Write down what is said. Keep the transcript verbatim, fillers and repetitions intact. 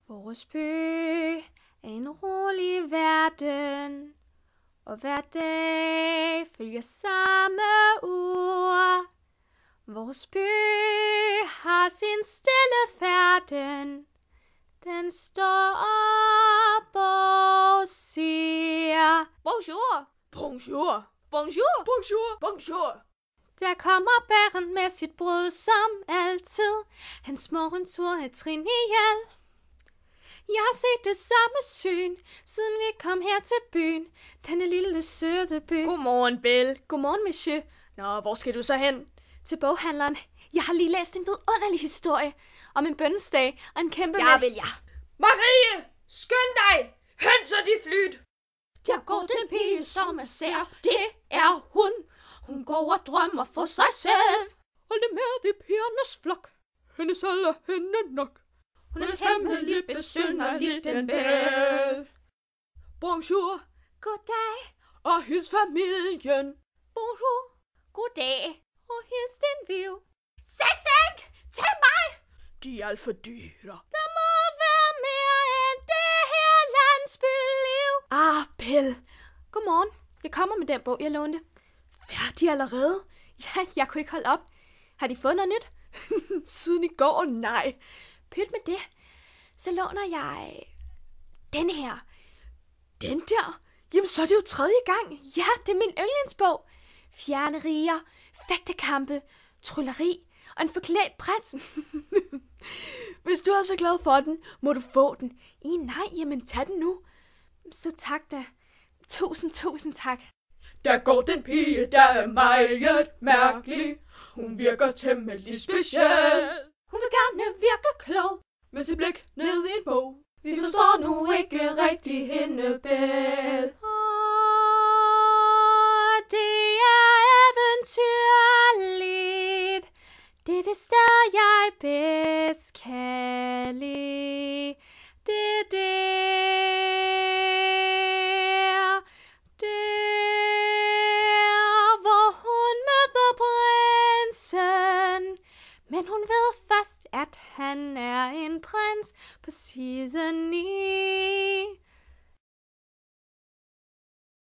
Vores by er en rolig verden, og hver dag følger samme ur. Vores by har sin stille færden, den står op og siger bonjour, Bonjour. bonjour. Bonjour. Bonjour. Der kommer bæren med sit brød som altid. Hans morgentur er Triniel. Jeg har set det samme syn, siden vi kom her til byen. Denne lille søde by. Godmorgen, Belle. Godmorgen, monsieur. Nå, hvor skal du så hen? Til boghandleren. Jeg har lige læst en vidunderlig historie om en bønnesdag og en kæmpe Ja, mænd. vil jeg. Marie, skynd dig! Hent så de flyt! Der går den pige, som er sær. Det er hun. Hun går og drømmer for sig selv. Hold det med i pigernes flok. Hendes alder hende nok. Hun er temmelig besynderlig, den Belle. Bonjour. Goddag. Og hils familien. Bonjour. Goddag. Og hils din viv. Sex egg til mig. De er alt for dyre. Der må være mere end det her landsbyliv. Ah, Belle. Godmorgen. Jeg kommer med den bog, jeg lånte. Færdig allerede? Ja, jeg kunne ikke holde op. Har de fået noget nyt? Siden i går, nej. Pyt med det. Så låner jeg den her. Den der? Jamen, så er det jo tredje gang. Ja, det er min yndlingsbog. Fjerne riger, fægtekampe, trylleri og en forklædt prins. Hvis du er så glad for den, må du få den. I nej, jamen tag den nu. Så tak da. Tusind, tusind tak. Der går den pige, der er meget mærkelig. Hun virker temmelig speciel. Hun vil gerne virke klog. Med sit blik ned i en bog. Vi forstår nu ikke rigtig hende, Belle. Åh, det er eventyrligt. Det er det sted, jeg bedst kan lide. Det er der, der, hvor hun møder prinsen. Men hun ved først, at han er en prins på side ni.